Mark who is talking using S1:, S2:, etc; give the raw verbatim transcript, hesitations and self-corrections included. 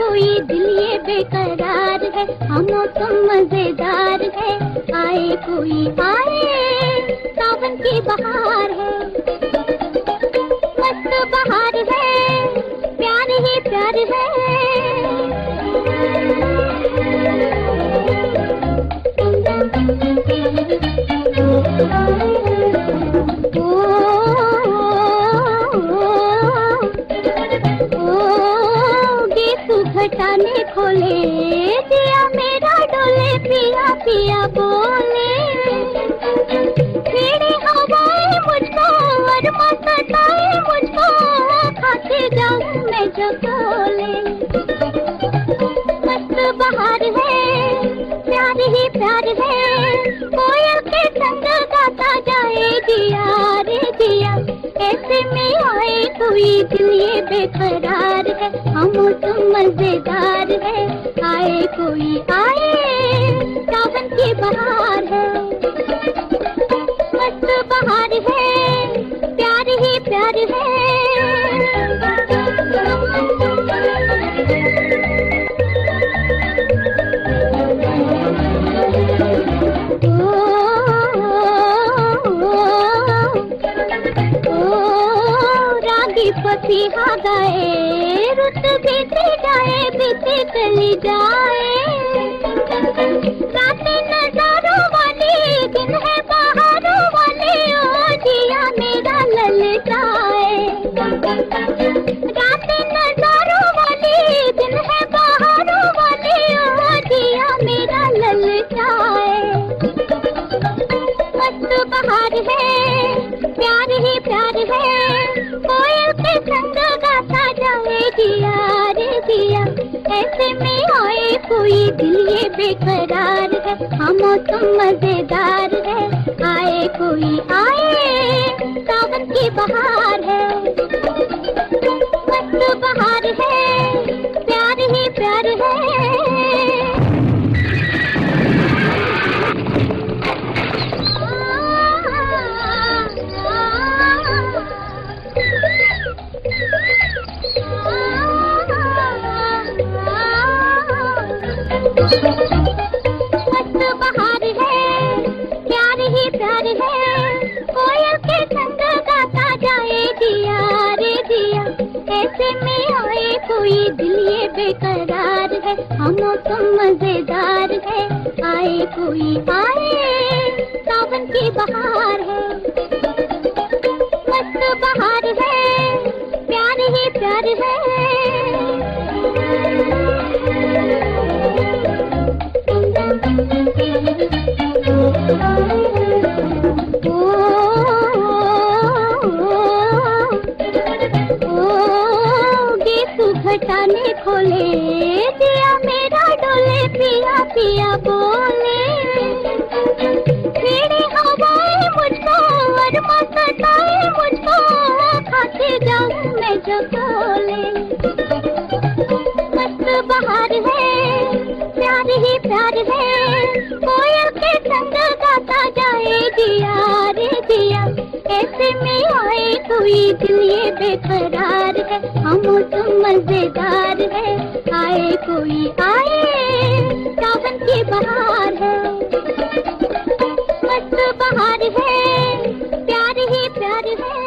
S1: कोई दिल ये बेकरार है, हम तुम मजेदार है। आए कोई आए, सावन की बहार है, मस्त बहार है, प्यार ही प्यार है। घटाने खोले दिया मेरा डोले, पिया पिया बोले छेड़े हवाएं मुझको और मस्ताए मुझको, खाते जाऊं मैं जो बोले। मस्त बहार है, प्यार ही प्यार है, कोयल के संग गाता जाए दिया रे दिया। ऐसे में आए कोई दिल ये बेकरार है, हम तुम मजेदार है। आए कोई आए, सावन की बहार है, मस्त बहार है, प्यार ही प्यार है। पसीहा गाए रुत बीते जाए, बीते चली जाए। रातें नजारों वाली, दिन है बहारों वाले, ओ जिया मेरा ललचाए। रातें नजारों वाली, दिन है बहारों वाले, ओ जिया मेरा ललचाए। मस्त बहार है, प्यार ही प्यार है, कोयल के संग गाता जाए दिया रे दिया। ऐसे में आए कोई दिल ये बेकरार है, हम तुम मजेदार है। आए कोई आए, सावन की बहार है, मस्त बहार है, प्यार ही प्यार है। मस्त बहार है, प्यार ही प्यार है, कोयल के संग गाता जाए दिया रे दिया। ऐसे में आए कोई दिल ये बेकरार है, हम तुम मजेदार है। आए कोई आए, सावन की बहार है, मस्त बहार है, प्यार ही प्यार है। घटाने खोले दिया मेरा डोले, पिया पिया बोले छेड़े हवाएं मुझको और मस्ताए मुझको, खाते जाऊं मैं जो बोले। मस्त बहार है, प्यार ही प्यार है, कोयल के संग गाता जाए दिया रे दिया। ऐसे में आए कोई दिल ये बेकरार है, हम तुम मजेदार है। आए कोई आए, सावन की बहार है, मस्त बहार है, प्यार ही प्यार है।